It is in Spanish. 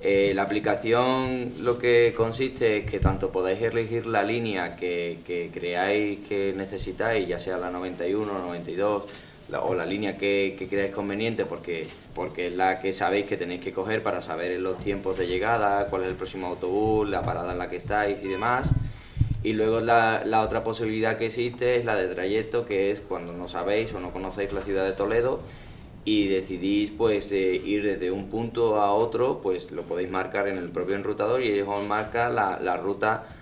La aplicación lo que consiste es que tanto podáis elegir la línea que creáis que necesitáis, ya sea la 91, 92 o la línea que creáis conveniente, porque es la que sabéis que tenéis que coger para saber los tiempos de llegada, cuál es el próximo autobús, la parada en la que estáis y demás. Y luego la otra posibilidad que existe es la de trayecto, que es cuando no sabéis o no conocéis la ciudad de Toledo y decidís pues ir desde un punto a otro, pues lo podéis marcar en el propio enrutador y ellos os marcan la ruta